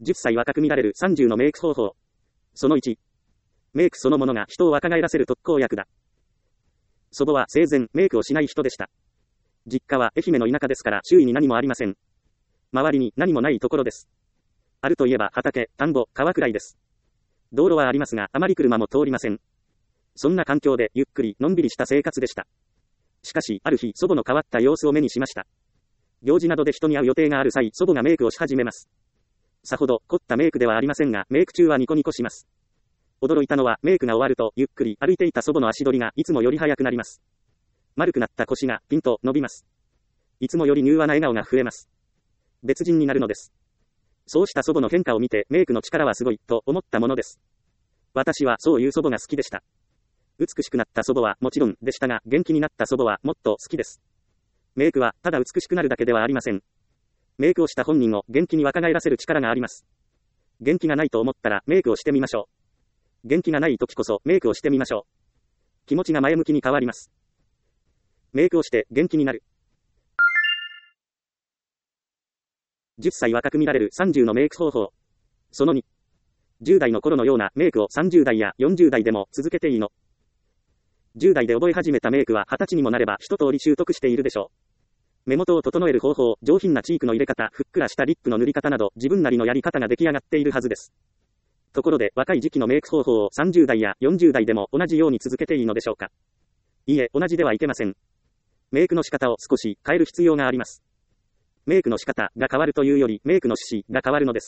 10歳若く見られる30のメイク方法。その1。メイクそのものが人を若返らせる特効薬だ。祖母は生前メイクをしない人でした。実家は愛媛の田舎ですから周囲に何もありません。周りに何もないところです。あるといえば畑、田んぼ、川くらいです。道路はありますがあまり車も通りません。そんな環境でゆっくりのんびりした生活でした。しかしある日祖母の変わった様子を目にしました。行事などで人に会う予定がある際、祖母がメイクをし始めます。さほど凝ったメイクではありませんが、メイク中はニコニコします。驚いたのはメイクが終わるとゆっくり歩いていた祖母の足取りがいつもより速くなります。丸くなった腰がピンと伸びます。いつもより柔和な笑顔が増えます。別人になるのです。そうした祖母の変化を見てメイクの力はすごいと思ったものです。私はそういう祖母が好きでした。美しくなった祖母はもちろんでしたが、元気になった祖母はもっと好きです。メイクはただ美しくなるだけではありません。メイクをした本人を元気に若返らせる力があります。元気がないと思ったらメイクをしてみましょう。元気がない時こそメイクをしてみましょう。気持ちが前向きに変わります。メイクをして元気になる。10歳若く見られる30のメイク方法。その2。10代の頃のようなメイクを30代や40代でも続けていいの。10代で覚え始めたメイクは20歳にもなれば一通り習得しているでしょう。目元を整える方法、上品なチークの入れ方、ふっくらしたリップの塗り方など自分なりのやり方が出来上がっているはずです。ところで若い時期のメイク方法を30代や40代でも同じように続けていいのでしょうか。いいえ、同じではいけません。メイクの仕方を少し変える必要があります。メイクの仕方が変わるというよりメイクの趣旨が変わるのです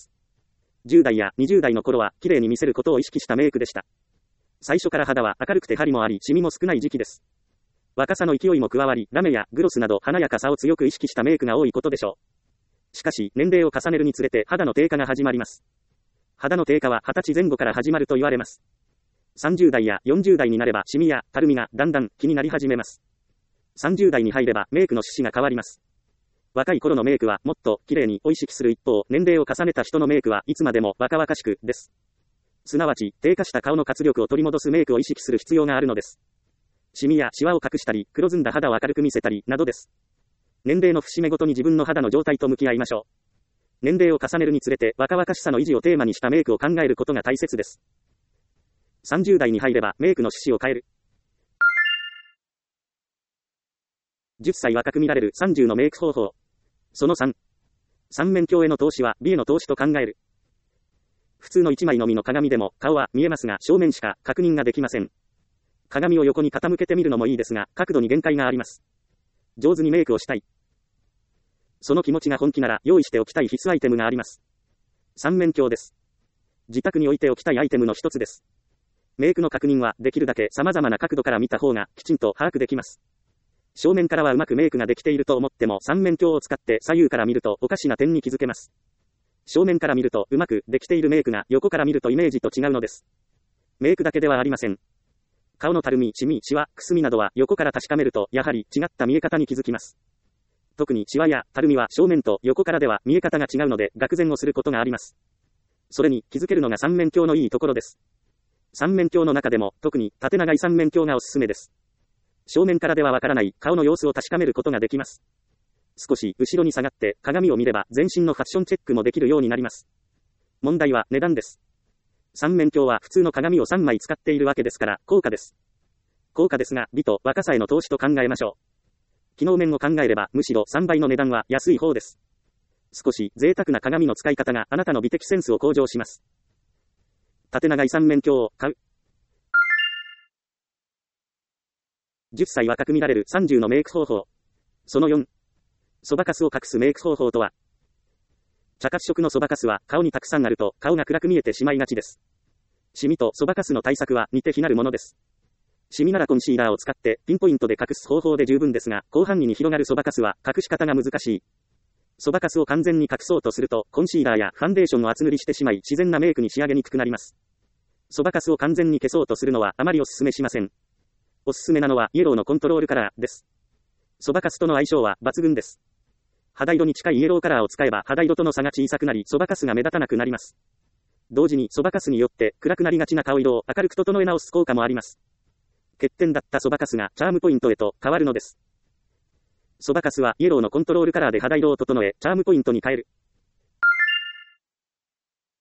。10代や20代の頃は綺麗に見せることを意識したメイクでした。最初から肌は明るくて張りもありシミも少ない時期です。若さの勢いも加わり、ラメやグロスなど華やかさを強く意識したメイクが多いことでしょう。しかし、年齢を重ねるにつれて肌の低下が始まります。肌の低下は20歳前後から始まると言われます。30代や40代になればシミやたるみがだんだん気になり始めます。30代に入ればメイクの趣旨が変わります。若い頃のメイクはもっと綺麗にを意識する一方、年齢を重ねた人のメイクはいつまでも若々しくです。すなわち、低下した顔の活力を取り戻すメイクを意識する必要があるのです。シミやシワを隠したり、黒ずんだ肌を明るく見せたり、などです。年齢の節目ごとに自分の肌の状態と向き合いましょう。年齢を重ねるにつれて、若々しさの維持をテーマにしたメイクを考えることが大切です。30代に入れば、メイクの趣旨を変える。10歳若く見られる30のメイク方法。その3。三面鏡への投資は美への投資と考える。普通の一枚のみの鏡でも顔は見えますが正面しか確認ができません。鏡を横に傾けてみるのもいいですが、角度に限界があります。上手にメイクをしたい。その気持ちが本気なら用意しておきたい必須アイテムがあります。三面鏡です。自宅に置いておきたいアイテムの一つです。メイクの確認はできるだけ様々な角度から見た方がきちんと把握できます。正面からはうまくメイクができていると思っても三面鏡を使って左右から見るとおかしな点に気づけます。正面から見るとうまくできているメイクが横から見るとイメージと違うのです。メイクだけではありません。顔のたるみ、シミ、シワ、くすみなどは横から確かめるとやはり違った見え方に気づきます。特にシワやたるみは正面と横からでは見え方が違うので愕然をすることがあります。それに気づけるのが三面鏡のいいところです。三面鏡の中でも特に縦長い三面鏡がおすすめです。正面からではわからない顔の様子を確かめることができます。少し後ろに下がって鏡を見れば全身のファッションチェックもできるようになります。問題は値段です。三面鏡は普通の鏡を3枚使っているわけですから高価です。高価ですが美と若さへの投資と考えましょう。機能面を考えればむしろ3倍の値段は安い方です。少し贅沢な鏡の使い方があなたの美的センスを向上します。縦長い三面鏡を買う。10歳若く見られる30のメイク方法。その4。そばかすを隠すメイク方法とは。茶褐色のそばかすは顔にたくさんあると顔が暗く見えてしまいがちです。シミとそばかすの対策は似て非なるものです。シミならコンシーラーを使ってピンポイントで隠す方法で十分ですが、広範囲に広がるそばかすは隠し方が難しい。そばかすを完全に隠そうとするとコンシーラーやファンデーションを厚塗りしてしまい自然なメイクに仕上げにくくなります。そばかすを完全に消そうとするのはあまりお勧めしません。おすすめなのはイエローのコントロールカラーです。そばかすとの相性は抜群です。肌色に近いイエローカラーを使えば肌色との差が小さくなりそばかすが目立たなくなります。同時にそばかすによって暗くなりがちな顔色を明るく整え直す効果もあります。欠点だったそばかすがチャームポイントへと変わるのです。そばかすはイエローのコントロールカラーで肌色を整えチャームポイントに変える。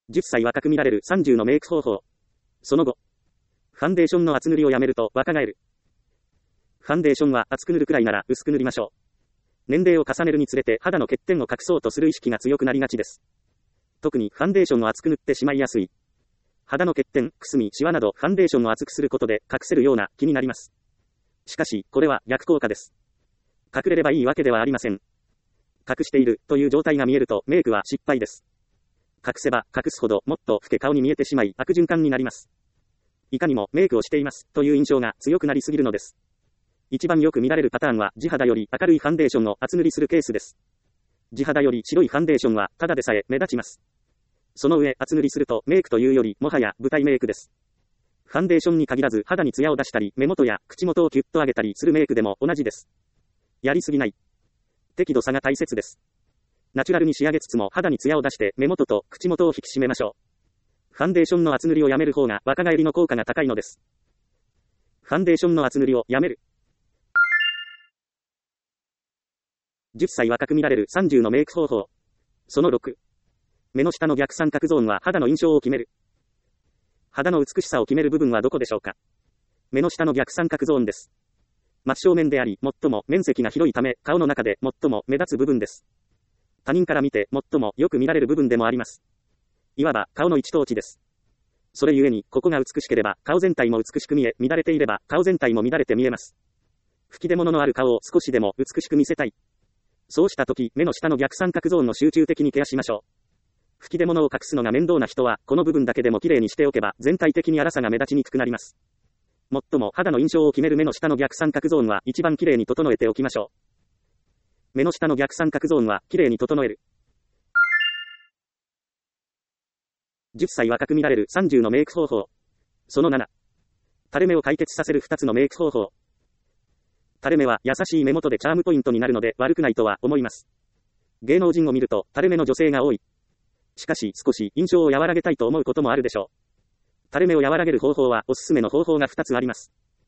10歳若く見られる30のメイク方法。その後。ファンデーションの厚塗りをやめると若返る。ファンデーションは厚く塗るくらいなら薄く塗りましょう。年齢を重ねるにつれて肌の欠点を隠そうとする意識が強くなりがちです。特にファンデーションを厚く塗ってしまいやすい。肌の欠点、くすみ、シワなどファンデーションを厚くすることで隠せるような気になります。しかし、これは逆効果です。隠れればいいわけではありません。隠しているという状態が見えるとメイクは失敗です。隠せば隠すほどもっと老け顔に見えてしまい悪循環になります。いかにもメイクをしていますという印象が強くなりすぎるのです。一番よく見られるパターンは地肌より明るいファンデーションを厚塗りするケースです。地肌より白いファンデーションはただでさえ目立ちます。その上厚塗りするとメイクというよりもはや舞台メイクです。ファンデーションに限らず肌にツヤを出したり目元や口元をキュッと上げたりするメイクでも同じです。やりすぎない。適度さが大切です。ナチュラルに仕上げつつも肌にツヤを出して目元と口元を引き締めましょう。ファンデーションの厚塗りをやめる方が若返りの効果が高いのです。ファンデーションの厚塗りをやめる。10歳若く見られる30のメイク方法。その6。目の下の逆三角ゾーンは肌の印象を決める。肌の美しさを決める部分はどこでしょうか。目の下の逆三角ゾーンです。真正面であり、最も面積が広いため、顔の中で最も目立つ部分です。他人から見て最もよく見られる部分でもあります。いわば顔の一等地です。それゆえに、ここが美しければ顔全体も美しく見え、乱れていれば顔全体も乱れて見えます。吹き出物のある顔を少しでも美しく見せたい。そうした時、目の下の逆三角ゾーンの集中的にケアしましょう。吹き出物を隠すのが面倒な人は、この部分だけでも綺麗にしておけば、全体的に粗さが目立ちにくくなります。最も肌の印象を決める目の下の逆三角ゾーンは、一番綺麗に整えておきましょう。目の下の逆三角ゾーンは、綺麗に整える。10歳若く見られる30のメイク方法。その7。垂れ目を解決させる2つのメイク方法。垂れ目は優しい目元でチャームポイントになるので悪くないとは思います。芸能人を見ると垂れ目の女性が多い。しかし少し印象を和らげたいと思うこともあるでしょう。垂れ目を和らげる方法はおすすめの方法が2つあります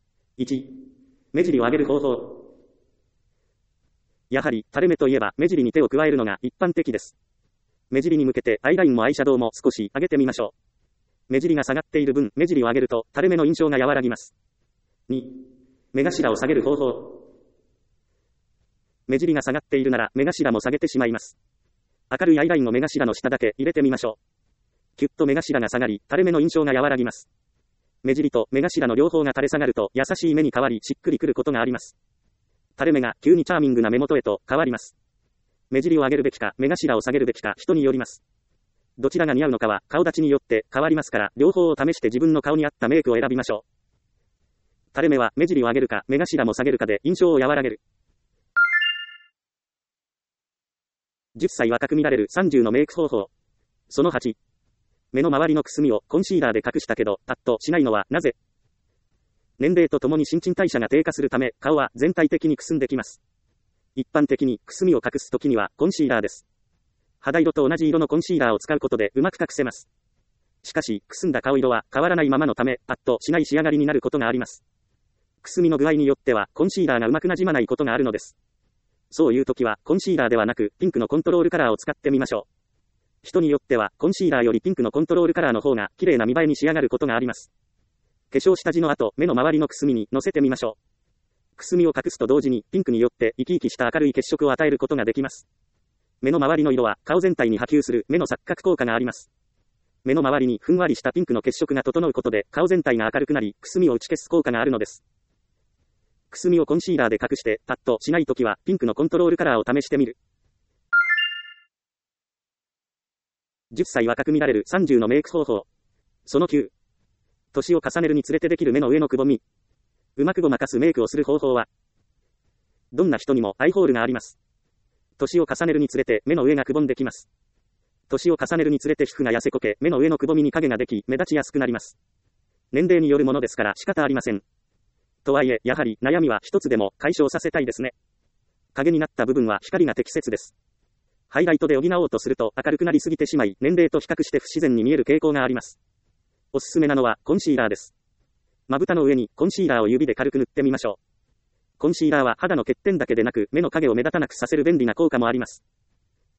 。1、目尻を上げる方法。やはり垂れ目といえば目尻に手を加えるのが一般的です。目尻に向けてアイラインもアイシャドウも少し上げてみましょう。目尻が下がっている分、目尻を上げると垂れ目の印象が和らぎます。2、目頭を下げる方法。目尻が下がっているなら目頭も下げてしまいます。明るいアイラインを目頭の下だけ入れてみましょう。キュッと目頭が下がり、垂れ目の印象が和らぎます。目尻と目頭の両方が垂れ下がると優しい目に変わりしっくりくることがあります。垂れ目が急にチャーミングな目元へと変わります。目尻を上げるべきか目頭を下げるべきか人によります。どちらが似合うのかは顔立ちによって変わりますから、両方を試して自分の顔に合ったメイクを選びましょう。垂れ目は目尻を上げるか目頭も下げるかで印象を和らげる。10歳若く見られる30のメイク方法。その8。目の周りのくすみをコンシーラーで隠したけどパッとしないのはなぜ。年齢とともに新陳代謝が低下するため顔は全体的にくすんできます。一般的にくすみを隠すときにはコンシーラーです。肌色と同じ色のコンシーラーを使うことでうまく隠せます。しかし、くすんだ顔色は変わらないままのため、パッとしない仕上がりになることがあります。くすみの具合によってはコンシーラーがうまくなじまないことがあるのです。そういうときはコンシーラーではなくピンクのコントロールカラーを使ってみましょう。人によってはコンシーラーよりピンクのコントロールカラーの方が綺麗な見栄えに仕上がることがあります。化粧下地の後、目の周りのくすみに乗せてみましょう。くすみを隠すと同時にピンクによって生き生きした明るい血色を与えることができます。目の周りの色は顔全体に波及する目の錯覚効果があります。目の周りにふんわりしたピンクの血色が整うことで顔全体が明るくなり、くすみを打ち消す効果があるのです。くすみをコンシーラーで隠してパッとしないときはピンクのコントロールカラーを試してみる。10歳若く見られる30のメイク方法。その9。年を重ねるにつれてできる目の上のくぼみ。うまくごまかすメイクをする方法は、どんな人にもアイホールがあります。年を重ねるにつれて目の上がくぼんできます。年を重ねるにつれて皮膚が痩せこけ、目の上のくぼみに影ができ、目立ちやすくなります。年齢によるものですから仕方ありません。とはいえ、やはり悩みは一つでも解消させたいですね。影になった部分は光が適切です。ハイライトで補おうとすると明るくなりすぎてしまい、年齢と比較して不自然に見える傾向があります。おすすめなのはコンシーラーです。まぶたの上にコンシーラーを指で軽く塗ってみましょう。コンシーラーは肌の欠点だけでなく目の影を目立たなくさせる便利な効果もあります。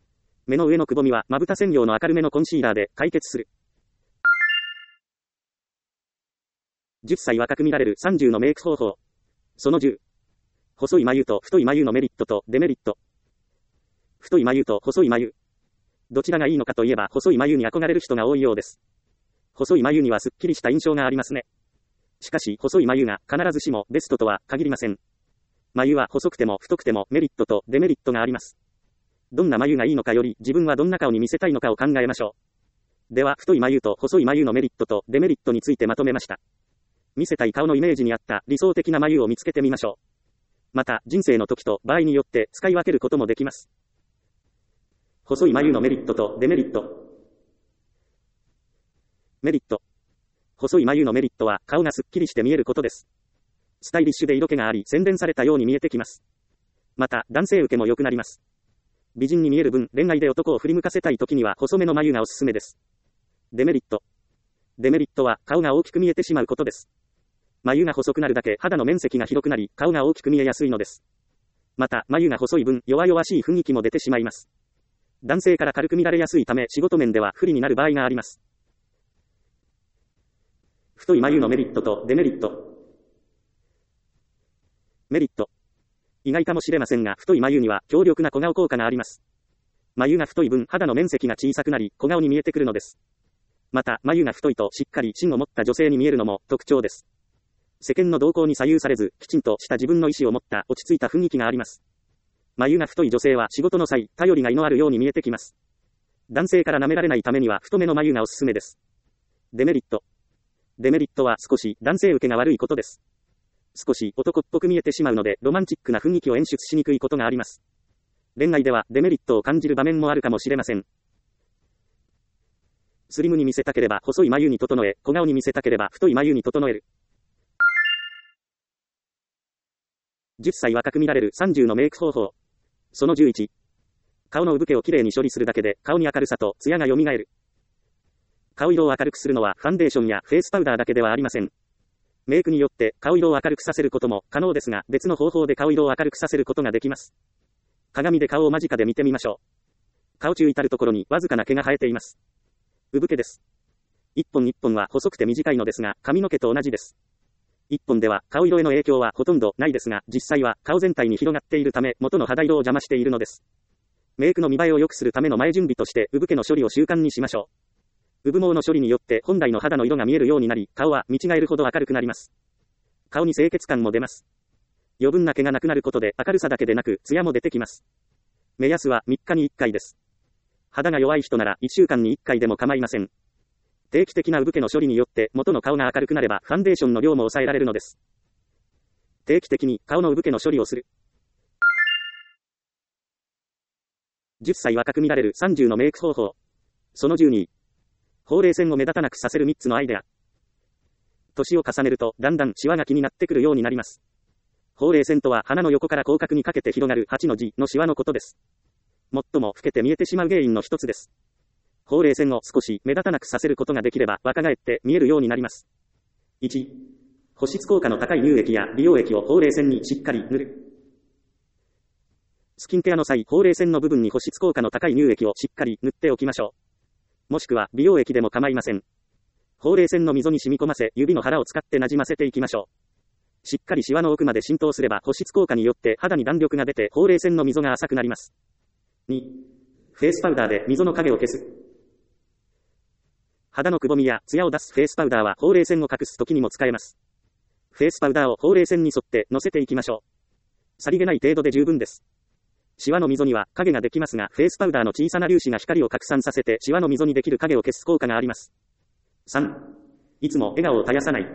目の上のくぼみはまぶた専用の明るめのコンシーラーで解決する。10歳若く見られる30のメイク方法。その10。細い眉と太い眉のメリットとデメリット。太い眉と細い眉。どちらがいいのかといえば細い眉に憧れる人が多いようです。細い眉にはすっきりした印象がありますね。しかし細い眉が必ずしもベストとは限りません。眉は細くても太くてもメリットとデメリットがあります。どんな眉がいいのかより自分はどんな顔に見せたいのかを考えましょう。では太い眉と細い眉のメリットとデメリットについてまとめました。見せたい顔のイメージに合った理想的な眉を見つけてみましょう。また人生の時と場合によって使い分けることもできます。細い眉のメリットとデメリット。メリット。細い眉のメリットは顔がすっきりして見えることです。スタイリッシュで色気があり洗練されたように見えてきます。また男性受けも良くなります。美人に見える分恋愛で男を振り向かせたい時には細めの眉がおすすめです。デメリット。デメリットは顔が大きく見えてしまうことです。眉が細くなるだけ肌の面積が広くなり顔が大きく見えやすいのです。また眉が細い分弱々しい雰囲気も出てしまいます。男性から軽く見られやすいため仕事面では不利になる場合があります。太い眉のメリットとデメリット。メリット。意外かもしれませんが太い眉には強力な小顔効果があります。眉が太い分肌の面積が小さくなり小顔に見えてくるのです。また眉が太いとしっかり芯を持った女性に見えるのも特徴です。世間の動向に左右されずきちんとした自分の意思を持った落ち着いた雰囲気があります。眉が太い女性は仕事の際頼りがいのあるように見えてきます。男性から舐められないためには太めの眉がおすすめです。デメリット。デメリットは少し男性受けが悪いことです。少し男っぽく見えてしまうのでロマンチックな雰囲気を演出しにくいことがあります。恋愛ではデメリットを感じる場面もあるかもしれません。スリムに見せたければ細い眉に整え、小顔に見せたければ太い眉に整える。10歳若く見られる30のメイク方法。その11。顔の産毛をきれいに処理するだけで顔に明るさと艶が蘇る。顔色を明るくするのはファンデーションやフェイスパウダーだけではありません。メイクによって顔色を明るくさせることも可能ですが、別の方法で顔色を明るくさせることができます。鏡で顔を間近で見てみましょう。顔中至るところにわずかな毛が生えています。産毛です。一本一本は細くて短いのですが、髪の毛と同じです。一本では顔色への影響はほとんどないですが、実際は顔全体に広がっているため元の肌色を邪魔しているのです。メイクの見栄えを良くするための前準備として産毛の処理を習慣にしましょう。産毛の処理によって本来の肌の色が見えるようになり、顔は見違えるほど明るくなります。顔に清潔感も出ます。余分な毛がなくなることで明るさだけでなく艶も出てきます。目安は3日に1回です。肌が弱い人なら1週間に1回でも構いません。定期的な産毛の処理によって元の顔が明るくなればファンデーションの量も抑えられるのです。定期的に顔の産毛の処理をする。10歳若く見られる30のメイク方法。その12。ほうれい線を目立たなくさせる3つのアイデア。年を重ねるとだんだんシワが気になってくるようになります。ほうれい線とは鼻の横から口角にかけて広がる8の字のシワのことです。最も老けて見えてしまう原因の一つです。ほうれい線を少し目立たなくさせることができれば若返って見えるようになります。1、保湿効果の高い乳液や美容液をほうれい線にしっかり塗る。スキンケアの際、ほうれい線の部分に保湿効果の高い乳液をしっかり塗っておきましょう。もしくは美容液でも構いません。ほうれい線の溝に染み込ませ、指の腹を使ってなじませていきましょう。しっかりシワの奥まで浸透すれば保湿効果によって肌に弾力が出てほうれい線の溝が浅くなります。2、フェイスパウダーで溝の影を消す。肌のくぼみや艶を出すフェイスパウダーはほうれい線を隠す時にも使えます。フェイスパウダーをほうれい線に沿って乗せていきましょう。さりげない程度で十分です。シワの溝には影ができますが、フェイスパウダーの小さな粒子が光を拡散させてシワの溝にできる影を消す効果があります。3、いつも笑顔を絶やさない。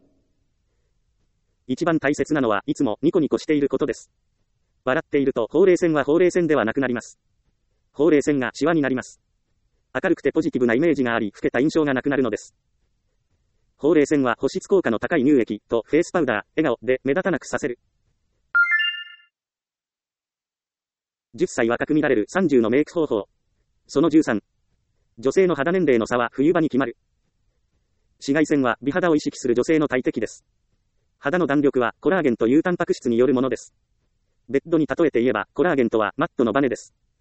一番大切なのはいつもニコニコしていることです。笑っているとほうれい線はほうれい線ではなくなります。ほうれい線がシワになります。明るくてポジティブなイメージがあり、老けた印象がなくなるのです。ほうれい線は保湿効果の高い乳液とフェイスパウダー、笑顔で目立たなくさせる。10歳若く見られる30のメイク方法。その13。女性の肌年齢の差は冬場に決まる。紫外線は美肌を意識する女性の大敵です。肌の弾力はコラーゲンというタンパク質によるものです。ベッドに例えて言えばコラーゲンとはマットのバネです。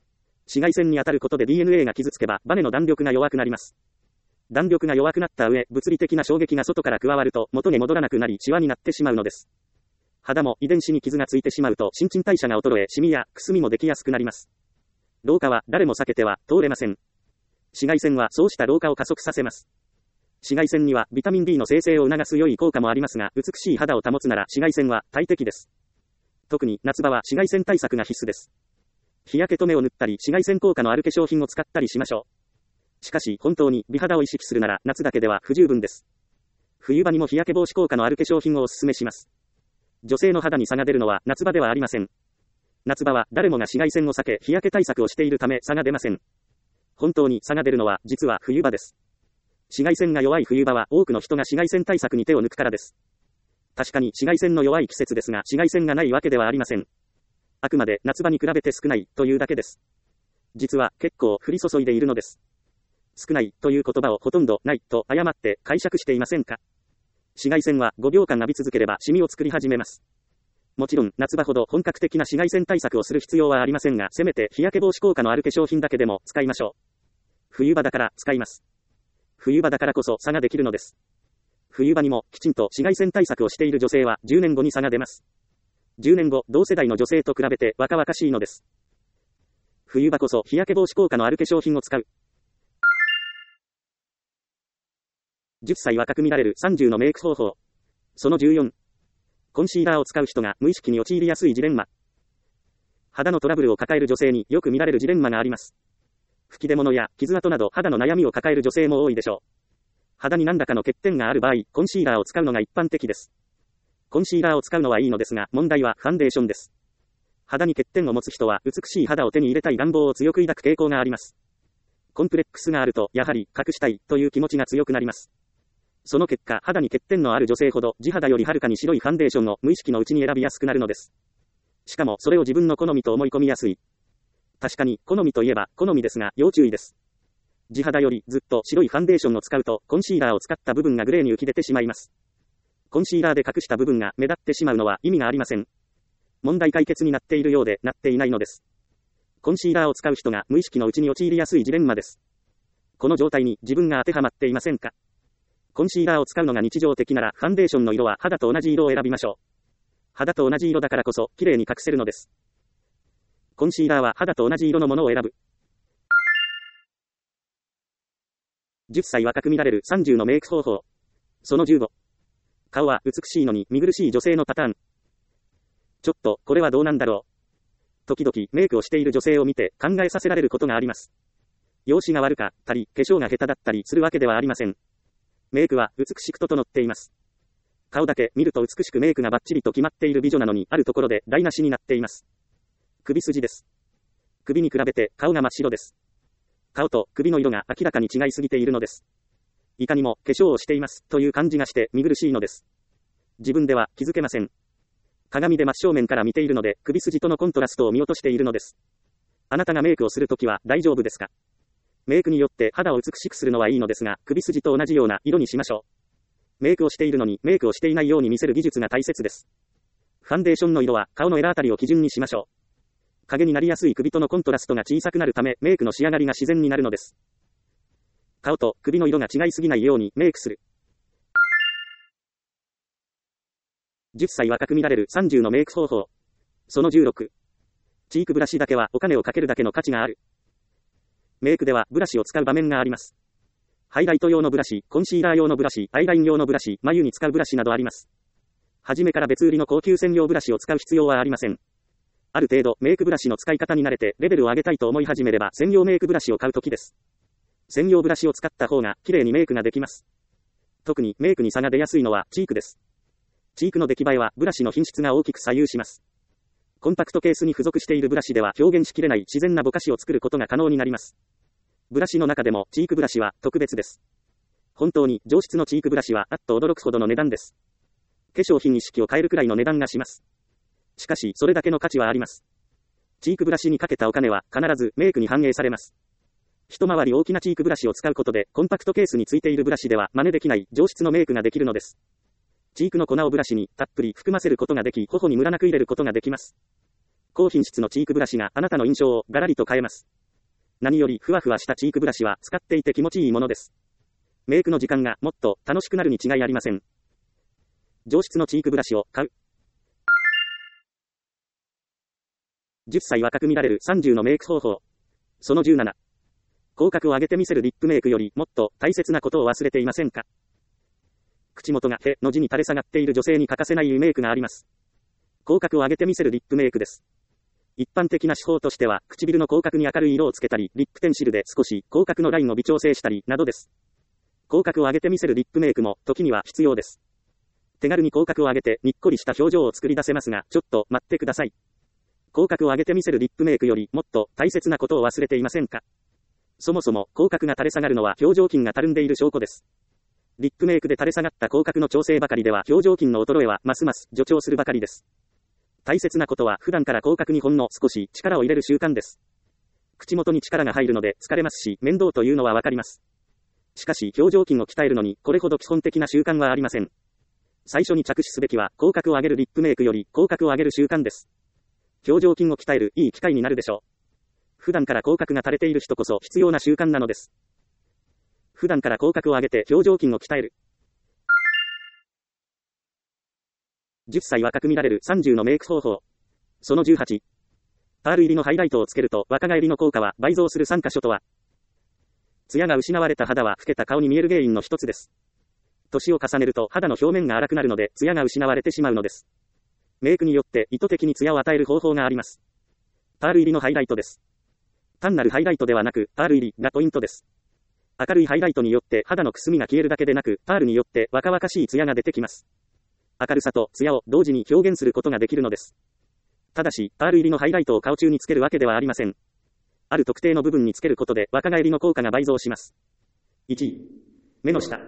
紫外線に当たることで DNA が傷つけば、バネの弾力が弱くなります。弾力が弱くなった上、物理的な衝撃が外から加わると、元に戻らなくなり、シワになってしまうのです。肌も遺伝子に傷がついてしまうと、新陳代謝が衰え、シミやくすみもできやすくなります。老化は誰も避けては通れません。紫外線はそうした老化を加速させます。紫外線にはビタミン D の生成を促す良い効果もありますが、美しい肌を保つなら紫外線は大敵です。特に夏場は紫外線対策が必須です。日焼け止めを塗ったり、紫外線効果のある化粧品を使ったりしましょう。しかし、本当に美肌を意識するなら夏だけでは不十分です。冬場にも日焼け防止効果のある化粧品をお勧めします。女性の肌に差が出るのは夏場ではありません。夏場は誰もが紫外線を避け、日焼け対策をしているため差が出ません。本当に差が出るのは実は冬場です。紫外線が弱い冬場は多くの人が紫外線対策に手を抜くからです。確かに紫外線の弱い季節ですが、紫外線がないわけではありません。あくまで夏場に比べて少ないというだけです。実は結構降り注いでいるのです。少ないという言葉をほとんどないと誤って解釈していませんか？紫外線は5秒間浴び続ければシミを作り始めます。もちろん夏場ほど本格的な紫外線対策をする必要はありませんが、せめて日焼け防止効果のある化粧品だけでも使いましょう。冬場だから使います。冬場だからこそ差ができるのです。冬場にもきちんと紫外線対策をしている女性は10年後に差が出ます。10年後、同世代の女性と比べて若々しいのです。冬場こそ日焼け防止効果のある化粧品を使う。10歳若く見られる30のメイク方法。その14。コンシーラーを使う人が無意識に陥りやすいジレンマ。肌のトラブルを抱える女性によく見られるジレンマがあります。吹き出物や傷跡など肌の悩みを抱える女性も多いでしょう。肌に何らかの欠点がある場合、コンシーラーを使うのが一般的です。コンシーラーを使うのはいいのですが、問題はファンデーションです。肌に欠点を持つ人は美しい肌を手に入れたい願望を強く抱く傾向があります。コンプレックスがあると、やはり隠したいという気持ちが強くなります。その結果、肌に欠点のある女性ほど、地肌よりはるかに白いファンデーションを無意識のうちに選びやすくなるのです。しかも、それを自分の好みと思い込みやすい。確かに、好みといえば、好みですが、要注意です。地肌よりずっと白いファンデーションを使うと、コンシーラーを使った部分がグレーに浮き出てしまいます。コンシーラーで隠した部分が目立ってしまうのは意味がありません。問題解決になっているようで、なっていないのです。コンシーラーを使う人が無意識のうちに陥りやすいジレンマです。この状態に自分が当てはまっていませんか？コンシーラーを使うのが日常的なら、ファンデーションの色は肌と同じ色を選びましょう。肌と同じ色だからこそ、綺麗に隠せるのです。コンシーラーは肌と同じ色のものを選ぶ。10歳若く見られる30のメイク方法。その15。顔は美しいのに見苦しい女性のパターン。ちょっと、これはどうなんだろう。時々メイクをしている女性を見て考えさせられることがあります。容姿が悪かったり、化粧が下手だったりするわけではありません。メイクは美しく整っています。顔だけ見ると美しくメイクがバッチリと決まっている美女なのに、あるところで台無しになっています。首筋です。首に比べて顔が真っ白です。顔と首の色が明らかに違いすぎているのです。いかにも化粧をしていますという感じがして見苦しいのです。自分では気づけません。鏡で真正面から見ているので、首筋とのコントラストを見落としているのです。あなたがメイクをするときは大丈夫ですか？メイクによって肌を美しくするのはいいのですが、首筋と同じような色にしましょう。メイクをしているのにメイクをしていないように見せる技術が大切です。ファンデーションの色は顔のエラあたりを基準にしましょう。影になりやすい首とのコントラストが小さくなるため、メイクの仕上がりが自然になるのです。顔と首の色が違いすぎないようにメイクする。10歳若く見られる30のメイク方法。その16。チークブラシだけはお金をかけるだけの価値がある。メイクではブラシを使う場面があります。ハイライト用のブラシ、コンシーラー用のブラシ、アイライン用のブラシ、眉に使うブラシなどあります。はじめから別売りの高級専用ブラシを使う必要はありません。ある程度メイクブラシの使い方に慣れてレベルを上げたいと思い始めれば専用メイクブラシを買うときです。専用ブラシを使った方が綺麗にメイクができます。特にメイクに差が出やすいのはチークです。チークの出来栄えはブラシの品質が大きく左右します。コンパクトケースに付属しているブラシでは表現しきれない自然なぼかしを作ることが可能になります。ブラシの中でもチークブラシは特別です。本当に上質のチークブラシはあっと驚くほどの値段です。化粧品一式を買えるくらいの値段がします。しかしそれだけの価値はあります。チークブラシにかけたお金は必ずメイクに反映されます。一回り大きなチークブラシを使うことでコンパクトケースについているブラシでは真似できない上質のメイクができるのです。チークの粉をブラシにたっぷり含ませることができ、頬にムラなく入れることができます。高品質のチークブラシがあなたの印象をガラリと変えます。 何よりふわふわしたチークブラシは使っていて気持ちいいものです。メイクの時間がもっと楽しくなるに違いありません。上質のチークブラシを買う。10歳若く見られる30のメイク方法。その17。口角を上げて見せるリップメイクよりもっと大切なことを忘れていませんか？口元がへの字に垂れ下がっている女性に欠かせないメイクがあります。口角を上げて見せるリップメイクです。一般的な手法としては、唇の口角に明るい色をつけたり、リップテンシルで少し口角のラインを微調整したり、などです。口角を上げて見せるリップメイクも、時には必要です。手軽に口角を上げて、にっこりした表情を作り出せますが、ちょっと待ってください。口角を上げて見せるリップメイクよりもっと大切なことを忘れていませんか？そもそも、口角が垂れ下がるのは表情筋がたるんでいる証拠です。リップメイクで垂れ下がった口角の調整ばかりでは表情筋の衰えはますます助長するばかりです。大切なことは普段から口角にほんの少し力を入れる習慣です。口元に力が入るので疲れますし面倒というのはわかります。しかし表情筋を鍛えるのにこれほど基本的な習慣はありません。最初に着手すべきは口角を上げるリップメイクより口角を上げる習慣です。表情筋を鍛えるいい機会になるでしょう。普段から口角が垂れている人こそ必要な習慣なのです。普段から口角を上げて表情筋を鍛える。10歳若く見られる30のメイク方法。その18。パール入りのハイライトをつけると若返りの効果は倍増する3カ所とは。艶が失われた肌は老けた顔に見える原因の一つです。年を重ねると肌の表面が荒くなるので艶が失われてしまうのです。メイクによって意図的に艶を与える方法があります。パール入りのハイライトです。単なるハイライトではなく、パール入りがポイントです。明るいハイライトによって肌のくすみが消えるだけでなく、パールによって若々しい艶が出てきます。明るさと艶を同時に表現することができるのです。ただし、パール入りのハイライトを顔中につけるわけではありません。ある特定の部分につけることで若返りの効果が倍増します。1、目の下。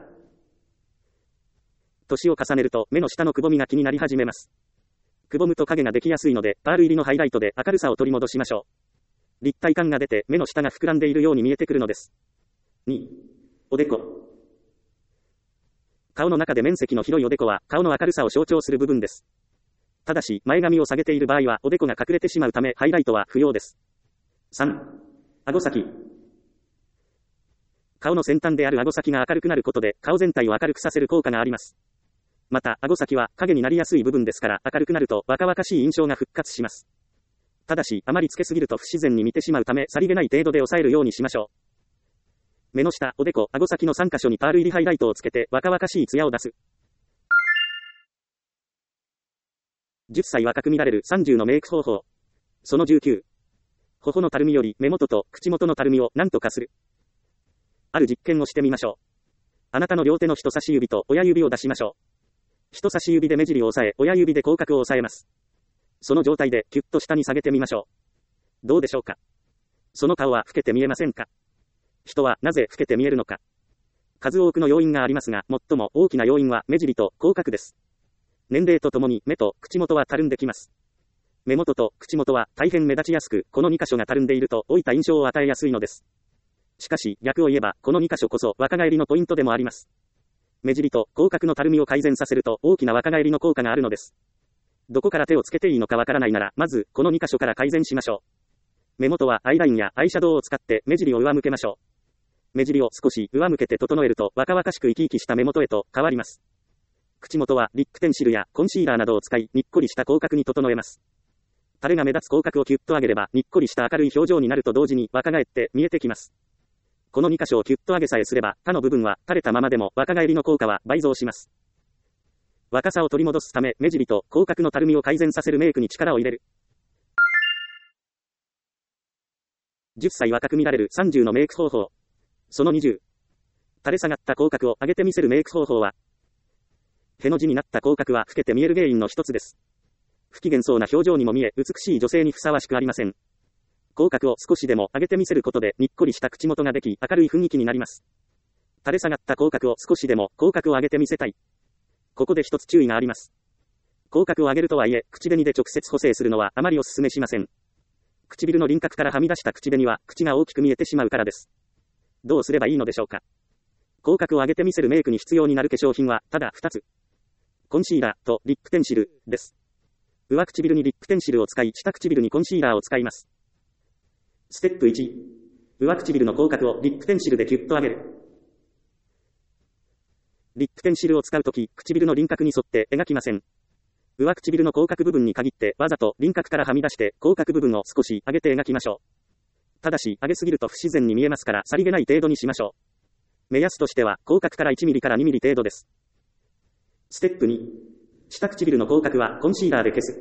年を重ねると目の下のくぼみが気になり始めます。くぼむと影ができやすいので、パール入りのハイライトで明るさを取り戻しましょう。立体感が出て目の下が膨らんでいるように見えてくるのです。2、おでこ。顔の中で面積の広いおでこは顔の明るさを象徴する部分です。ただし、前髪を下げている場合はおでこが隠れてしまうためハイライトは不要です。3、顎先。顔の先端である顎先が明るくなることで顔全体を明るくさせる効果があります。また、顎先は影になりやすい部分ですから明るくなると若々しい印象が復活します。ただし、あまりつけすぎると不自然に見てしまうためさりげない程度で抑えるようにしましょう。目の下、おでこ、顎先の3カ所にパール入りハイライトをつけて若々しい艶を出す。10歳若く見られる30のメイク方法。その19。頬のたるみより目元と口元のたるみを何とかする。ある実験をしてみましょう。あなたの両手の人差し指と親指を出しましょう。人差し指で目尻を押さえ、親指で口角を押さえます。その状態でキュッと下に下げてみましょう。どうでしょうか。その顔は老けて見えませんか。人はなぜ老けて見えるのか。数多くの要因がありますが、最も大きな要因は目尻と口角です。年齢とともに目と口元はたるんできます。目元と口元は大変目立ちやすく、この2箇所がたるんでいると老いた印象を与えやすいのです。しかし、逆を言えば、この2箇所こそ若返りのポイントでもあります。目尻と口角のたるみを改善させると大きな若返りの効果があるのです。どこから手をつけていいのかわからないなら、まず、この2箇所から改善しましょう。目元はアイラインやアイシャドウを使って目尻を上向けましょう。目尻を少し上向けて整えると若々しく生き生きした目元へと変わります。口元はリップテンシルやコンシーラーなどを使いにっこりした口角に整えます。垂れが目立つ口角をキュッと上げればにっこりした明るい表情になると同時に若返って見えてきます。この2箇所をキュッと上げさえすれば他の部分は垂れたままでも若返りの効果は倍増します。若さを取り戻すため目尻と口角のたるみを改善させるメイクに力を入れる。10歳若く見られる30のメイク方法。その20。垂れ下がった口角を上げてみせるメイク方法は、への字になった口角は老けて見える原因の一つです。不機嫌そうな表情にも見え、美しい女性にふさわしくありません。口角を少しでも上げてみせることで、にっこりした口元ができ、明るい雰囲気になります。垂れ下がった口角を少しでも口角を上げてみせたい。ここで一つ注意があります。口角を上げるとはいえ、口紅で直接補正するのはあまりお勧めしません。唇の輪郭からはみ出した口紅は、口が大きく見えてしまうからです。どうすればいいのでしょうか。口角を上げてみせるメイクに必要になる化粧品は、ただ2つ。コンシーラーとリップテンシルです。上唇にリップテンシルを使い、下唇にコンシーラーを使います。ステップ1。 上唇の口角をリップペンシルでキュッと上げる。リップペンシルを使うとき、唇の輪郭に沿って描きません。上唇の口角部分に限ってわざと輪郭からはみ出して口角部分を少し上げて描きましょう。ただし、上げすぎると不自然に見えますからさりげない程度にしましょう。目安としては、口角から1ミリから2ミリ程度です。ステップ2。下唇の口角はコンシーラーで消す。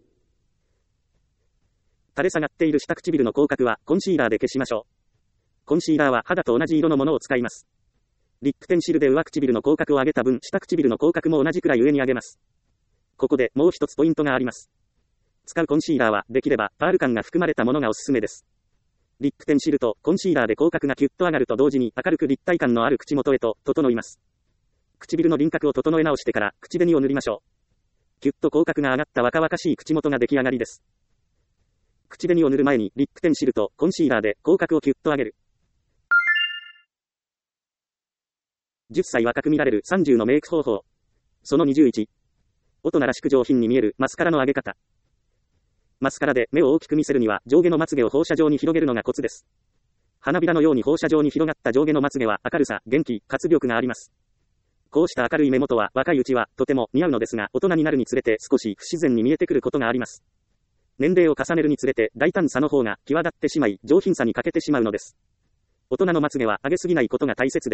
垂れ下がっている下唇の口角はコンシーラーで消しましょう。コンシーラーは肌と同じ色のものを使います。リップペンシルで上唇の口角を上げた分、下唇の口角も同じくらい上に上げます。ここでもう一つポイントがあります。使うコンシーラーはできればパール感が含まれたものがおすすめです。リップペンシルとコンシーラーで口角がキュッと上がると同時に明るく立体感のある口元へと整います。唇の輪郭を整え直してから口紅を塗りましょう。キュッと口角が上がった若々しい口元が出来上がりです。口紅を塗る前にリップペンシルとコンシーラーで口角をキュッと上げる。10歳若く見られる30のメイク方法。その21。大人らしく上品に見えるマスカラの上げ方。マスカラで目を大きく見せるには上下のまつげを放射状に広げるのがコツです。花びらのように放射状に広がった上下のまつげは明るさ、元気、活力があります。こうした明るい目元は若いうちはとても似合うのですが、大人になるにつれて少し不自然に見えてくることがあります。年齢を重ねるにつれて大胆さの方が際立ってしまい上品さに欠けてしまうのです。大人のまつげは上げすぎないことが大切です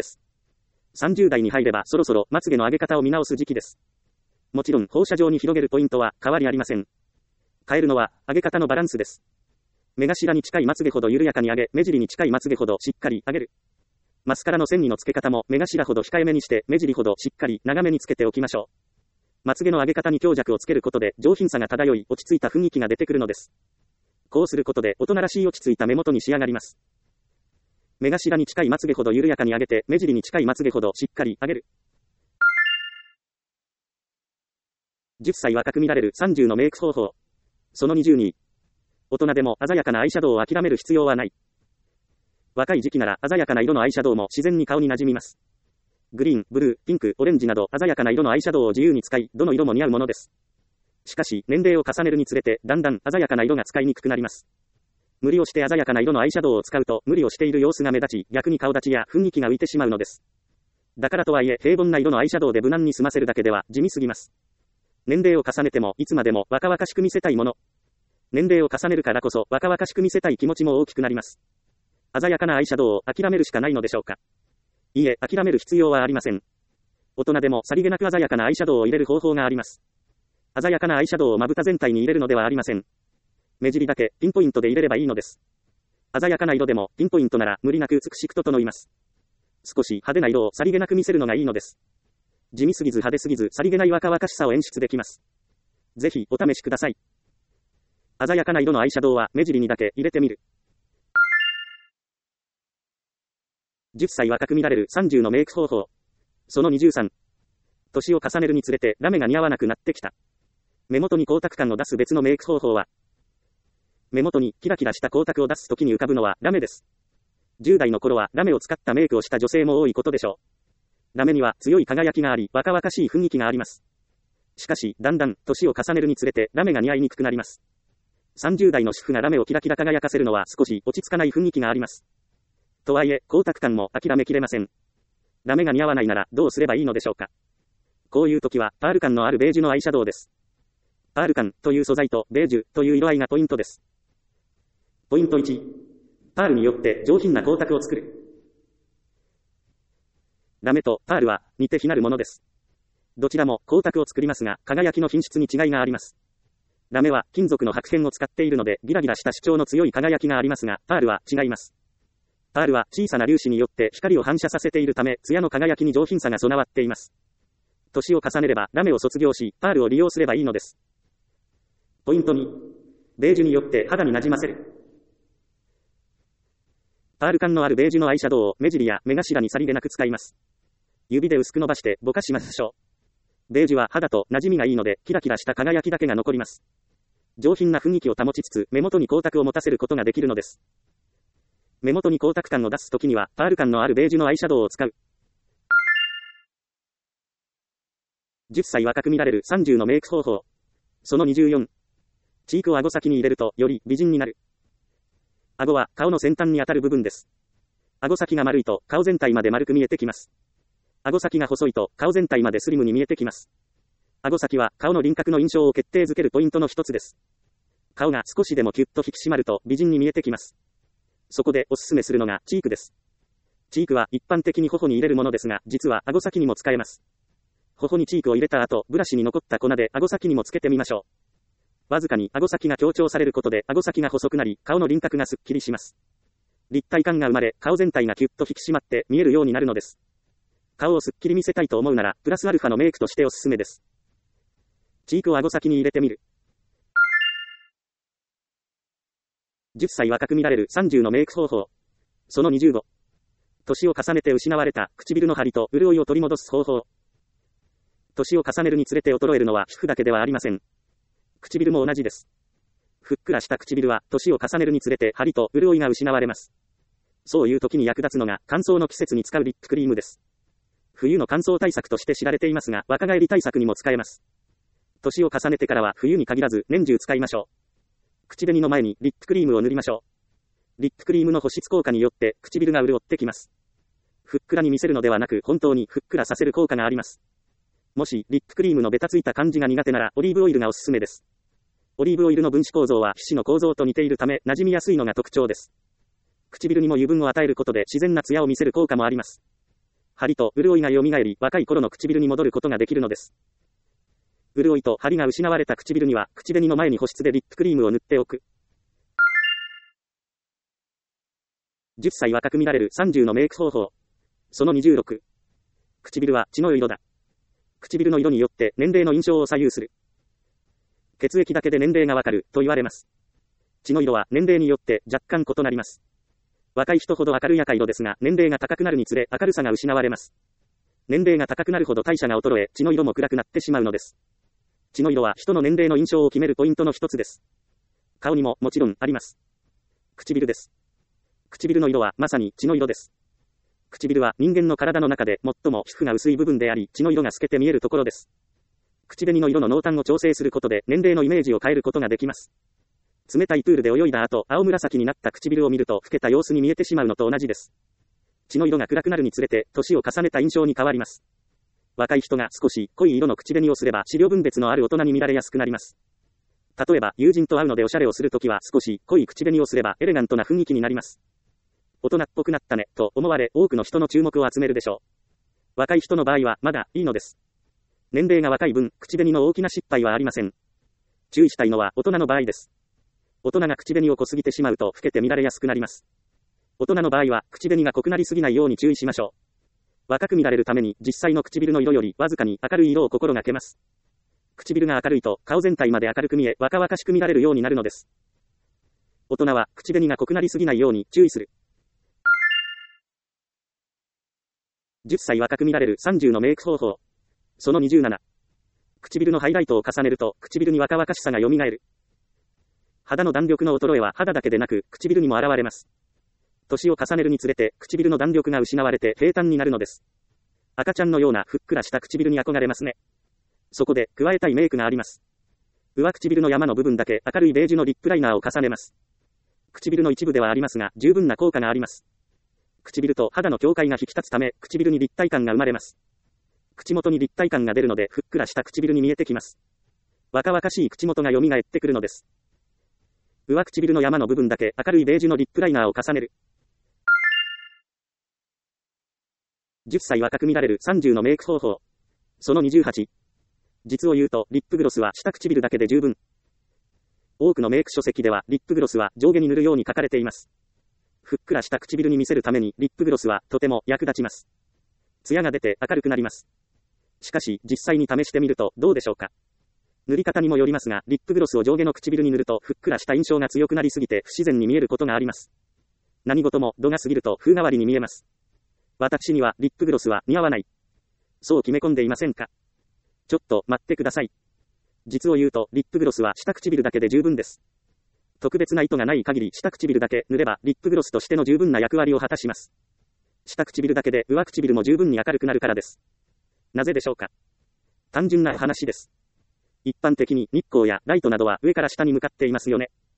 。30代に入ればそろそろまつげの上げ方を見直す時期です。もちろん放射状に広げるポイントは変わりありません。変えるのは上げ方のバランスです。目頭に近いまつげほど緩やかに上げ、目尻に近いまつげほどしっかり上げる。マスカラの線にの付け方も目頭ほど控えめにして目尻ほどしっかり長めにつけておきましょう。まつげの上げ方に強弱をつけることで上品さが漂い落ち着いた雰囲気が出てくるのです。こうすることで大人らしい落ち着いた目元に仕上がります。目頭に近いまつげほど緩やかに上げて目尻に近いまつげほどしっかり上げる。10歳若く見られる30のメイク方法。その20に。大人でも鮮やかなアイシャドウを諦める必要はない。若い時期なら鮮やかな色のアイシャドウも自然に顔に馴染みます。グリーン、ブルー、ピンク、オレンジなど鮮やかな色のアイシャドウを自由に使い、どの色も似合うものです。しかし、年齢を重ねるにつれて、だんだん鮮やかな色が使いにくくなります。無理をして鮮やかな色のアイシャドウを使うと、無理をしている様子が目立ち、逆に顔立ちや雰囲気が浮いてしまうのです。だからとはいえ、平凡な色のアイシャドウで無難に済ませるだけでは地味すぎます。年齢を重ねても、いつまでも若々しく見せたいもの。年齢を重ねるからこそ、若々しく見せたい気持ちも大きくなります。鮮やかなアイシャドウを諦めるしかないのでしょうか。いいえ、諦める必要はありません。大人でもさりげなく鮮やかなアイシャドウを入れる方法があります。鮮やかなアイシャドウをまぶた全体に入れるのではありません。目尻だけピンポイントで入れればいいのです。鮮やかな色でもピンポイントなら無理なく美しく整います。少し派手な色をさりげなく見せるのがいいのです。地味すぎず派手すぎずさりげない若々しさを演出できます。ぜひお試しください。鮮やかな色のアイシャドウは目尻にだけ入れてみる。10歳若く見られる30のメイク方法。その23。年を重ねるにつれてラメが似合わなくなってきた。目元に光沢感を出す別のメイク方法は、目元にキラキラした光沢を出すときに浮かぶのはラメです。10代の頃はラメを使ったメイクをした女性も多いことでしょう。ラメには強い輝きがあり、若々しい雰囲気があります。しかし、だんだん年を重ねるにつれてラメが似合いにくくなります。30代の主婦がラメをキラキラ輝かせるのは少し落ち着かない雰囲気があります。とはいえ、光沢感も諦めきれません。ラメが似合わないならどうすればいいのでしょうか。こういう時は、パール感のあるベージュのアイシャドウです。パール感という素材とベージュという色合いがポイントです。ポイント1。パールによって上品な光沢を作る。ラメとパールは似て非なるものです。どちらも光沢を作りますが、輝きの品質に違いがあります。ラメは金属の白片を使っているので、ギラギラした主張の強い輝きがありますが、パールは違います。パールは小さな粒子によって光を反射させているため、艶の輝きに上品さが備わっています。年を重ねればラメを卒業し、パールを利用すればいいのです。ポイント2。ベージュによって肌に馴染ませる。パール感のあるベージュのアイシャドウを目尻や目頭にさりげなく使います。指で薄く伸ばしてぼかしましょう。ベージュは肌と馴染みがいいので、キラキラした輝きだけが残ります。上品な雰囲気を保ちつつ、目元に光沢を持たせることができるのです。目元に光沢感を出すときには、パール感のあるベージュのアイシャドウを使う。10歳若く見られる30のメイク方法。その24。チークを顎先に入れると、より美人になる。 顎は顔の先端にあたる部分です。顎先が丸いと顔全体まで丸く見えてきます。顎先が細いと顔全体までスリムに見えてきます。顎先は顔の輪郭の印象を決定づけるポイントの一つです。顔が少しでもキュッと引き締まると美人に見えてきます。そこでおすすめするのがチークです。チークは一般的に頬に入れるものですが、実は顎先にも使えます。頬にチークを入れた後、ブラシに残った粉で顎先にもつけてみましょう。わずかに顎先が強調されることで顎先が細くなり、顔の輪郭がすっきりします。立体感が生まれ、顔全体がキュッと引き締まって見えるようになるのです。顔をすっきり見せたいと思うなら、プラスアルファのメイクとしておすすめです。チークを顎先に入れてみる。10歳若く見られる30のメイク方法。その25。年を重ねて失われた唇の張りと潤いを取り戻す方法。年を重ねるにつれて衰えるのは皮膚だけではありません。唇も同じです。ふっくらした唇は年を重ねるにつれて張りと潤いが失われます。そういう時に役立つのが乾燥の季節に使うリップクリームです。冬の乾燥対策として知られていますが、若返り対策にも使えます。年を重ねてからは冬に限らず年中使いましょう。口紅の前にリップクリームを塗りましょう。リップクリームの保湿効果によって唇が潤ってきます。ふっくらに見せるのではなく本当にふっくらさせる効果があります。もしリップクリームのベタついた感じが苦手ならオリーブオイルがおすすめです。オリーブオイルの分子構造は皮脂の構造と似ているため馴染みやすいのが特徴です。唇にも油分を与えることで自然なツヤを見せる効果もあります。張りと潤いが蘇り若い頃の唇に戻ることができるのです。潤いと張りが失われた唇には口紅の前に保湿でリップクリームを塗っておく。10歳若く見られる30のメイク方法。その26。唇は血の色だ。唇の色によって年齢の印象を左右する。血液だけで年齢がわかると言われます。血の色は年齢によって若干異なります。若い人ほど明るい赤色ですが、年齢が高くなるにつれ明るさが失われます。年齢が高くなるほど代謝が衰え、血の色も暗くなってしまうのです。血の色は人の年齢の印象を決めるポイントの一つです。顔にももちろんあります。唇です。唇の色はまさに血の色です。唇は人間の体の中で最も皮膚が薄い部分であり、血の色が透けて見えるところです。口紅の色の濃淡を調整することで年齢のイメージを変えることができます。冷たいプールで泳いだ後、青紫になった唇を見ると老けた様子に見えてしまうのと同じです。血の色が暗くなるにつれて、年を重ねた印象に変わります。若い人が少し濃い色の口紅をすれば、脂肪分別のある大人に見られやすくなります。例えば、友人と会うのでおしゃれをするときは少し濃い口紅をすれば、エレガントな雰囲気になります。大人っぽくなったね、と思われ、多くの人の注目を集めるでしょう。若い人の場合は、まだいいのです。年齢が若い分、口紅の大きな失敗はありません。注意したいのは、大人の場合です。大人が口紅を濃すぎてしまうと、老けて見られやすくなります。大人の場合は、口紅が濃くなりすぎないように注意しましょう。若く見られるために、実際の唇の色より、わずかに明るい色を心がけます。唇が明るいと、顔全体まで明るく見え、若々しく見られるようになるのです。大人は、口紅が濃くなりすぎないように注意する。10歳若く見られる30のメイク方法。その27。唇のハイライトを重ねると、唇に若々しさが蘇る。肌の弾力の衰えは肌だけでなく、唇にも現れます。年を重ねるにつれて、唇の弾力が失われて平坦になるのです。赤ちゃんのようなふっくらした唇に憧れますね。そこで、加えたいメイクがあります。上唇の山の部分だけ明るいベージュのリップライナーを重ねます。唇の一部ではありますが、十分な効果があります。唇と肌の境界が引き立つため、唇に立体感が生まれます。口元に立体感が出るので、ふっくらした唇に見えてきます。若々しい口元が蘇ってくるのです。上唇の山の部分だけ明るいベージュのリップライナーを重ねる。10歳若く見られる30のメイク方法。その28。実を言うと、リップグロスは下唇だけで十分。多くのメイク書籍では、リップグロスは上下に塗るように書かれています。ふっくらした唇に見せるために、リップグロスはとても役立ちます。ツヤが出て明るくなります。しかし、実際に試してみるとどうでしょうか。塗り方にもよりますが、リップグロスを上下の唇に塗ると、ふっくらした印象が強くなりすぎて不自然に見えることがあります。何事も度が過ぎると風変わりに見えます。私にはリップグロスは似合わない。そう決め込んでいませんか。ちょっと待ってください。実を言うと、リップグロスは下唇だけで十分です。特別な意図がない限り下唇だけ塗れば、リップグロスとしての十分な役割を果たします。下唇だけで上唇も十分に明るくなるからです。なぜでしょうか。単純な話です。一般的に日光やライトなどは上から下に向かっていますよね。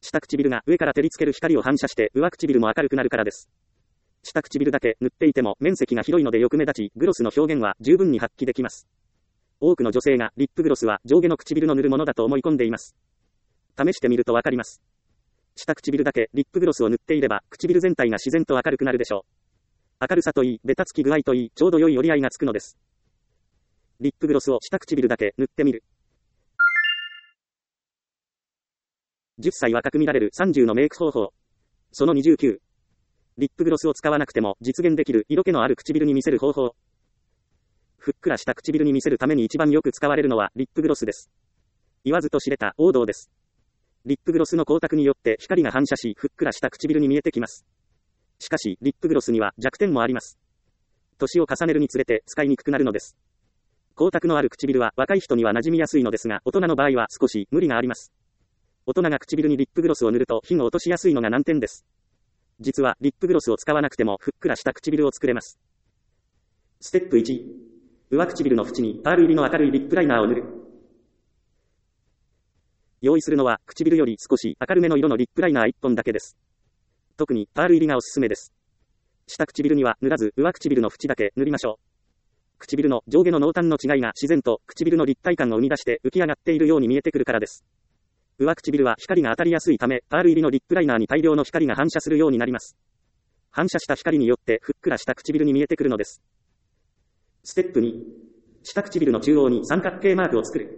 下唇が上から照りつける光を反射して上唇も明るくなるからです。下唇だけ塗っていても面積が広いのでよく目立ち、グロスの表現は十分に発揮できます。多くの女性がリップグロスは上下の唇の塗るものだと思い込んでいます。試してみるとわかります。下唇だけリップグロスを塗っていれば唇全体が自然と明るくなるでしょう。明るさといい、ベタつき具合といい、ちょうど良い折り合いがつくのです。リップグロスを下唇だけ塗ってみる。10歳若く見られる30のメイク方法。その29。リップグロスを使わなくても実現できる色気のある唇に見せる方法。ふっくらした唇に見せるために一番よく使われるのはリップグロスです。言わずと知れた王道です。リップグロスの光沢によって光が反射し、ふっくらした唇に見えてきます。しかし、リップグロスには弱点もあります。年を重ねるにつれて使いにくくなるのです。光沢のある唇は若い人には馴染みやすいのですが、大人の場合は少し無理があります。大人が唇にリップグロスを塗ると火が落としやすいのが難点です。実はリップグロスを使わなくてもふっくらした唇を作れます。ステップ1、上唇の縁にパール入りの明るいリップライナーを塗る。用意するのは唇より少し明るめの色のリップライナー1本だけです。特にパール入りがおすすめです。下唇には塗らず上唇の縁だけ塗りましょう。唇の上下の濃淡の違いが自然と唇の立体感を生み出して浮き上がっているように見えてくるからです。上唇は光が当たりやすいため、パール入りのリップライナーに大量の光が反射するようになります。反射した光によってふっくらした唇に見えてくるのです。ステップ2、下唇の中央に三角形マークを作る。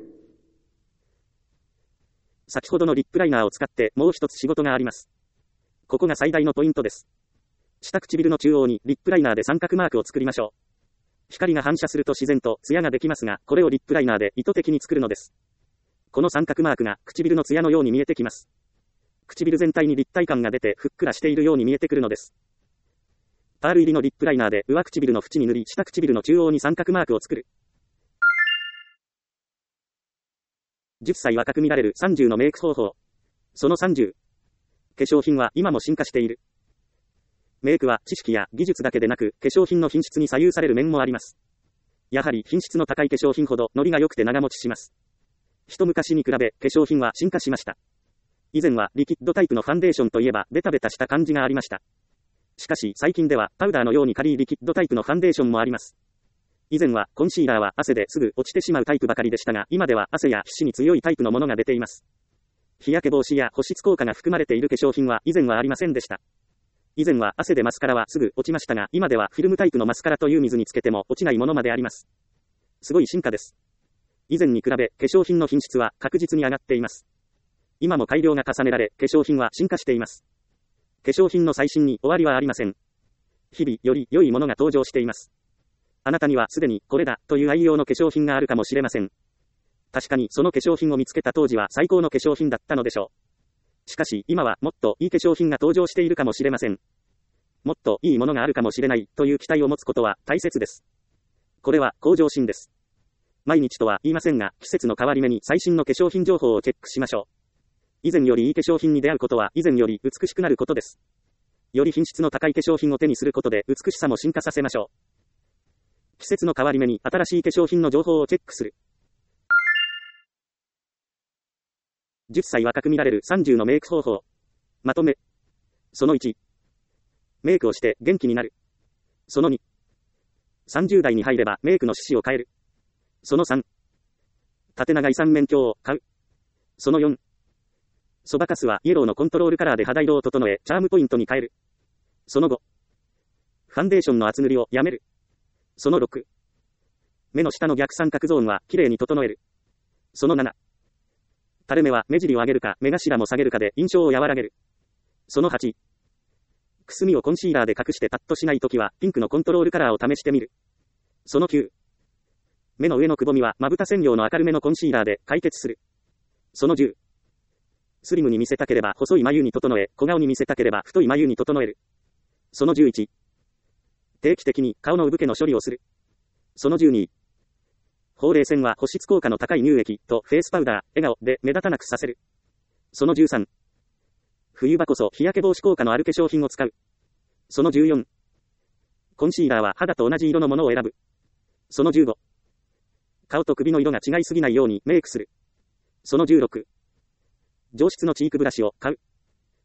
先ほどのリップライナーを使ってもう一つ仕事があります。ここが最大のポイントです。下唇の中央にリップライナーで三角マークを作りましょう。光が反射すると自然と艶ができますが、これをリップライナーで意図的に作るのです。この三角マークが唇の艶のように見えてきます。唇全体に立体感が出てふっくらしているように見えてくるのです。パール入りのリップライナーで上唇の縁に塗り、下唇の中央に三角マークを作る。10歳若く見られる30のメイク方法。その30。化粧品は今も進化している。メイクは知識や技術だけでなく、化粧品の品質に左右される面もあります。やはり品質の高い化粧品ほどノリが良くて長持ちします。一昔に比べ化粧品は進化しました。以前はリキッドタイプのファンデーションといえばベタベタした感じがありました。しかし最近ではパウダーのように軽いリキッドタイプのファンデーションもあります。以前はコンシーラーは汗ですぐ落ちてしまうタイプばかりでしたが、今では汗や皮脂に強いタイプのものが出ています。日焼け防止や保湿効果が含まれている化粧品は以前はありませんでした。以前は汗でマスカラはすぐ落ちましたが、今ではフィルムタイプのマスカラという水につけても落ちないものまであります。すごい進化です。以前に比べ化粧品の品質は確実に上がっています。今も改良が重ねられ、化粧品は進化しています。化粧品の最新に終わりはありません。日々より良いものが登場しています。あなたにはすでにこれだという愛用の化粧品があるかもしれません。確かにその化粧品を見つけた当時は最高の化粧品だったのでしょう。しかし今はもっといい化粧品が登場しているかもしれません。もっといいものがあるかもしれないという期待を持つことは大切です。これは向上心です。毎日とは言いませんが、季節の変わり目に最新の化粧品情報をチェックしましょう。以前よりいい化粧品に出会うことは以前より美しくなることです。より品質の高い化粧品を手にすることで美しさも進化させましょう。季節の変わり目に新しい化粧品の情報をチェックする。10歳若く見られる30のメイク方法。まとめ。その1。メイクをして元気になる。その2。30代に入ればメイクの趣旨を変える。その3。縦長い三面鏡を買う。その4。そばかすはイエローのコントロールカラーで肌色を整え、チャームポイントに変える。その5。ファンデーションの厚塗りをやめる。その6。目の下の逆三角ゾーンはきれいに整える。その7。垂れ目は目尻を上げるか目頭も下げるかで印象を和らげる。その8。くすみをコンシーラーで隠してパッとしないときはピンクのコントロールカラーを試してみる。その9。目の上のくぼみはまぶた専用の明るめのコンシーラーで解決する。その10。スリムに見せたければ細い眉に整え、小顔に見せたければ太い眉に整える。その11。定期的に顔の産毛の処理をする。その12。ほうれい線は保湿効果の高い乳液とフェイスパウダー、笑顔で目立たなくさせる。その13。冬場こそ日焼け防止効果のある化粧品を使う。その14。コンシーラーは肌と同じ色のものを選ぶ。その15。顔と首の色が違いすぎないようにメイクする。その16。上質のチークブラシを買う。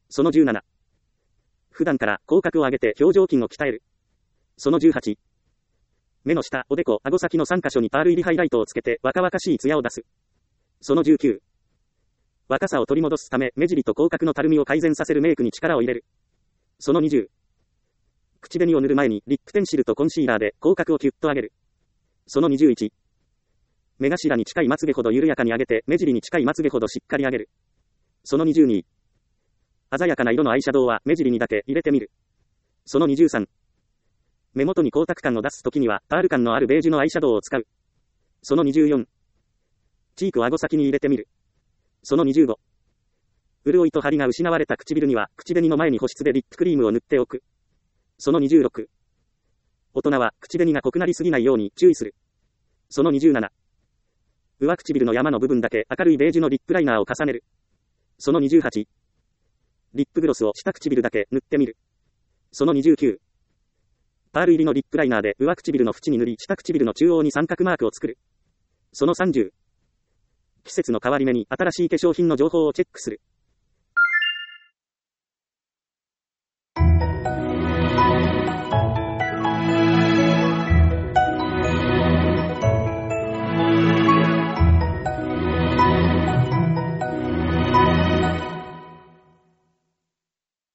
その17。普段から口角を上げて表情筋を鍛える。その18。目の下、おでこ、顎先の3カ所にパール入りハイライトをつけて若々しい艶を出す。その19。若さを取り戻すため目尻と口角のたるみを改善させるメイクに力を入れる。その20。口紅を塗る前にリップペンシルとコンシーラーで口角をキュッと上げる。その21。目頭に近いまつげほど緩やかに上げて目尻に近いまつげほどしっかり上げる。その22。鮮やかな色のアイシャドウは目尻にだけ入れてみる。その23。目元に光沢感を出すときにはパール感のあるベージュのアイシャドウを使う。その24。チークを顎先に入れてみる。その25。潤いと張りが失われた唇には口紅の前に保湿でリップクリームを塗っておく。その26。大人は口紅が濃くなりすぎないように注意する。その27。上唇の山の部分だけ明るいベージュのリップライナーを重ねる。その28。リップグロスを下唇だけ塗ってみる。その29。パール入りのリップライナーで上唇の縁に塗り下唇の中央に三角マークを作る。その30。季節の変わり目に新しい化粧品の情報をチェックする。